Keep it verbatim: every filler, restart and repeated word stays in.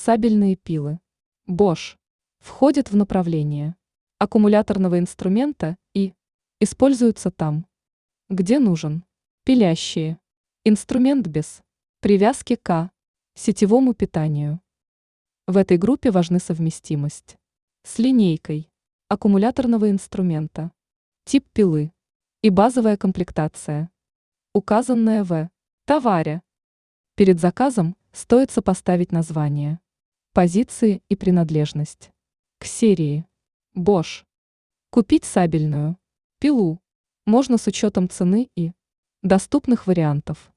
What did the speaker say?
Сабельные пилы Bosch входят в направление аккумуляторного инструмента и используются там, где нужен. Пилящие инструмент без привязки к сетевому питанию. В этой группе важны совместимость с линейкой аккумуляторного инструмента, тип пилы и базовая комплектация, указанная в товаре. Перед заказом стоит сопоставить название, позиции и принадлежность к серии Bosch. Купить сабельную пилу можно с учетом цены и доступных вариантов.